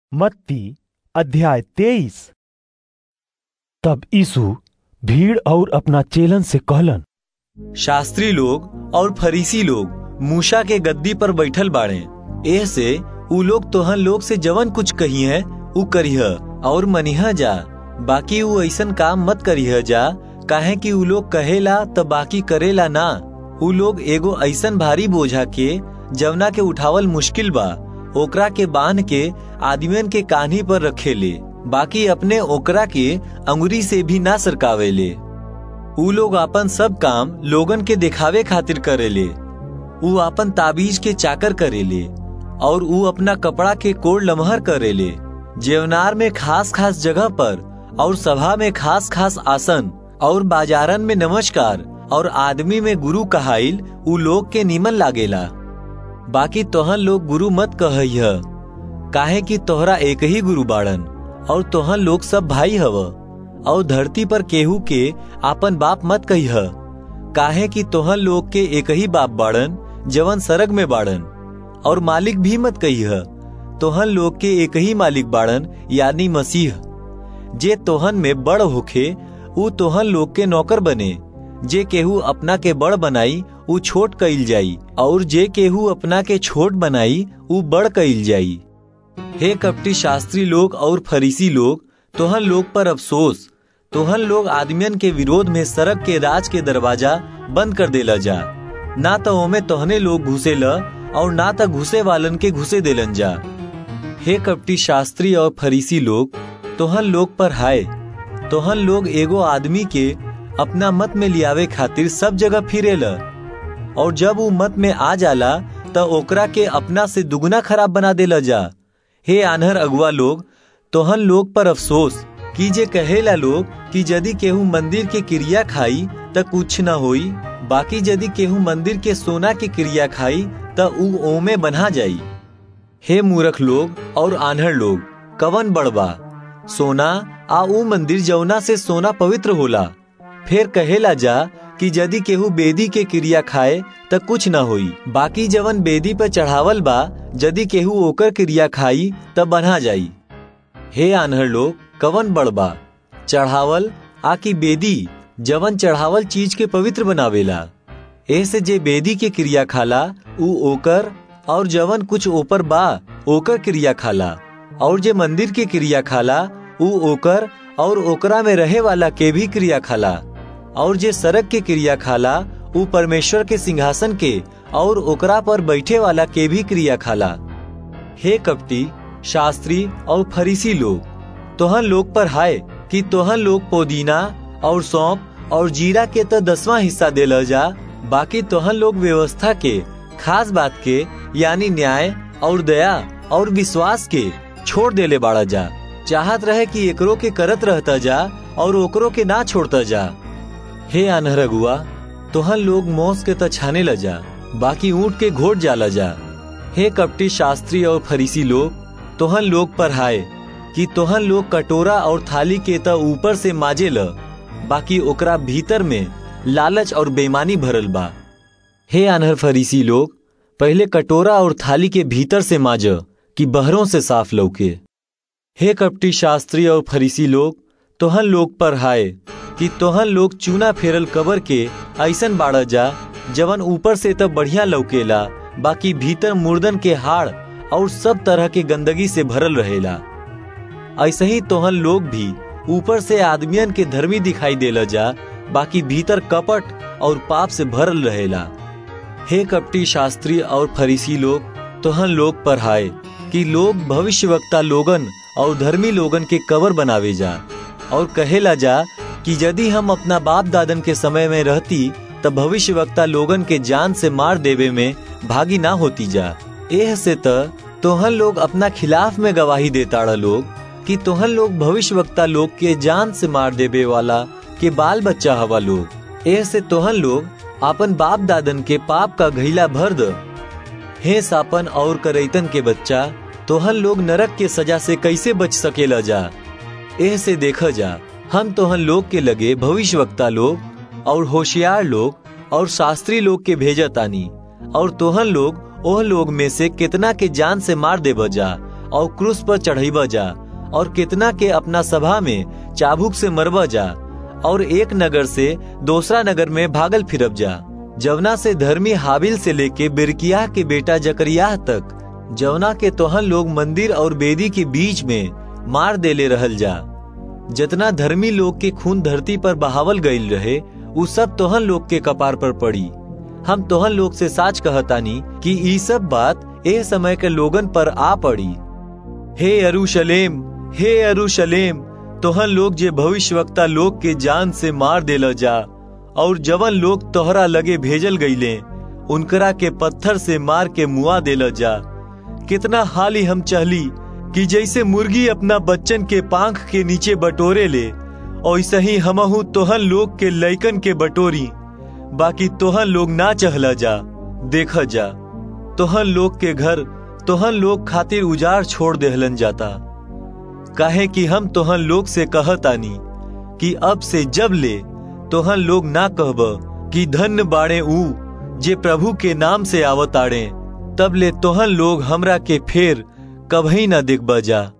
मत्ती अध्याय 23। तब यीशु भीड़ और अपना चेलन से कहलन, शास्त्री लोग और फरीसी लोग मूसा के गद्दी पर बैठल बाड़े। एह से उ लोग तोहन लोग से जवन कुछ कही है उ करिह और मनिहा जा, बाकी उ ऐसन काम मत करिह जा, काहे कि उ लोग कहेला त बाकी करेला ना। उ लोग एगो ऐसन भारी बोझा के जवना के उठावल मुश्किल बा ओकरा के बांध के आदमियन के कान्ही पर रखेले, बाकी अपने ओकरा के अंगुरी से भी ना सरकावेले। उ लोग अपन सब काम लोगन के दिखावे खातिर करेले। उ अपन ताबीज के चाकर करेले और उ अपना कपड़ा के कोड़ लमहर करेले। जेवनार में खास खास जगह पर और सभा में खास खास आसन और बाजारन में नमस्कार और आदमी में गुरु कहाइल उ लोग के नीमन लागेला। बाकी तोहन लोग गुरु मत कहिह, काहे कि तोहरा एक ही गुरु बाड़न और तोहन लोग सब भाई हव। और धरती पर केहू के आपन बाप मत कहिह, काहे कि तोहन लोग के एक ही बाप बाड़न जवन सरग में बाड़न। और मालिक भी मत कहिह, तोहन लोग के एक ही मालिक बाड़न यानी मसीह। जे तोहन में बड़ होखे उ तोहन लोग के नौकर बने। जे केहू अपना के बड़ बनाई उ छोट कइल जाई और जे केहू अपना के छोट बनाई उ बड़ कइल जाई। हे कपटी शास्त्री लोग और फरीसी लोग, तोहन लोग पर अफसोस। तोहन लोग आदमियन के विरोध में सड़क के राज के दरवाजा बंद कर देला जा, ना तो ओमे तोहने लोग घुसेला और ना तो घुसे वालन के घुसे देलन जा। हे कपटी शास्त्री और फरीसी लोग, तोहन लोग पर हाय। तोहन लोग एगो आदमी के अपना मत में लियावे खातिर सब जगह फिरेला, और जब वो मत में आ जाला त ओकरा के अपना से दुगना खराब बना देला जा। हे आन्हर अगुआ लोग, तोहन लोग पर अफसोस कि जे कहेला लोग कि यदि केहू मंदिर के क्रिया खाई त कुछ न होई, बाकी यदि केहू मंदिर के सोना के क्रिया खाई त उ ओमे बन्हा जाई। हे मूर्ख लोग और आन्हर लोग, कवन बड़बा सोना आ उ मंदिर जौना से सोना पवित्र होला। फिर कहेला जा कि यदि केहू बेदी के क्रिया खाए त कुछ न होई, बाकी जवन बेदी पर चढ़ावल बा यदि केहू ओकर क्रिया खाई त बन्हा जाई। हे आन्हर लोग, कवन बड़बा चढ़ावल आ कि बेदी जवन चढ़ावल चीज के पवित्र बनावेला। ऐसे जे बेदी के क्रिया खाला उ ओकर और जवन कुछ ऊपर बा ओकर क्रिया खाला, और जे मंदिर के क्रिया खाला उ ओकर और ओकरा में रहे वाला के भी क्रिया खाला, और जे सड़क के क्रिया खाला उ परमेश्वर के सिंहासन के और ओकरा पर बैठे वाला के भी क्रिया खाला। हे कपटी शास्त्री और फरीसी लोग, तोहन लोग पर हाय कि तोहन लोग पुदीना और सौंफ और जीरा के तो 10वां हिस्सा देला जा, बाकी तोहन लोग व्यवस्था के खास बात के यानी न्याय और दया और विश्वास के छोड़ देले बाड़ा जा। चाहत रहे कि एकरो के करत रहता जा और ओकरो के ना छोड़ता जा। हे आन्हर अगुआ, तोहन लोग मोस के त छाने ल जा, बाकी ऊंट के घोट जाला जा। हे कपटी शास्त्री और फरीसी लोग, तोहन लोग पर हाय कि तोहन लोग कटोरा और थाली के त ऊपर से माजे ल, बाकी ओकरा भीतर में लालच और बेईमानी भरल बा। हे आन्हर फरीसी लोग, पहले कटोरा और थाली के भीतर से माज कि बहरों से साफ लौके। हे कपटी शास्त्री और फरीसी लोग, तोहन लोग पर हाय कि तोहन लोग चूना फेरल कबर के ऐसन बाड़ा जा जवन ऊपर से तब बढ़िया लौकेला, बाकी भीतर मुर्दन के हाड़ और सब तरह के गंदगी से भरल रहेला। ऐसे ही तोहन लोग भी ऊपर से आदमियन के धर्मी दिखाई देला जा, बाकी भीतर कपट और पाप से भरल रहेला। हे कपटी शास्त्री और फरीसी लोग, तोहन लोग पर हाय कि लोग भविष्यवक्ता लोगन और धर्मी लोगन के कबर बनावे जा, और कहेला जा कि यदि हम अपना बाप दादन के समय में रहती तब भविष्यवक्ता लोगन के जान से मार देवे में भागी ना होती जा। एह से तोहन लोग अपना खिलाफ में गवाही देताड़ा लोग कि तोहन लोग भविष्यवक्ता लोग के जान से मार देवे वाला के बाल बच्चा हवा लोग। एह से तोहन लोग अपन बाप दादन के पाप का घैला भर द। हे सापन और करैतन के बच्चा, तोहन लोग नरक के सजा से कैसे बच सकेला जा। एह से देखा जा, हम तोहन लोग के लगे भविष्यवक्ता लोग और होशियार लोग और शास्त्री लोग के भेजतानी, और तोहन लोग ओह लोग में से कितना के जान से मार देब जा और क्रूस पर चढ़ाइबा जा, और कितना के अपना सभा में चाबुक से मरबा जा, और एक नगर से दूसरा नगर में भागल फिरब जा, जवना से धर्मी हाबिल से लेके बिरकिया के बेटा जकरिया तक, जवना के तोहन लोग मंदिर और बेदी के बीच में मार देले रहल जा। जितना धर्मी लोग के खून धरती पर बहावल गईल रहे, उ सब तोहन लोग के कपार पर पड़ी। हम तोहन लोग से साच कहतानी कि ई सब बात ए समय के लोगन पर आ पड़ी। हे यरूशलेम, हे यरूशलेम, तोहन लोग जे भविष्यवक्ता लोग के जान से मार देला जा, और जवन लोग तोहरा लगे भेजल गईले उनकरा के पत्थर से मार के मुआ देला जा। कितना हाली हम चहली कि जैसे मुर्गी अपना बच्चन के पांख के नीचे बटोरे ले, वैसे ही हमहू तोहन लोग के लइकन के बटोरी, बाकी तोहन लोग ना चहला जा। देखा जा, तोहन लोग के घर तोहन लोग खातिर उजाड़ छोड़ देहलन जाता। काहे कि हम तोहन लोग से कहतानी कि अब से जब ले तोहन लोग ना कहब कि धन्य बाड़े ऊ जे प्रभु के नाम से आवताड़े, तब ले तोहन लोग हमरा के फेर कभी ना देखबा जा।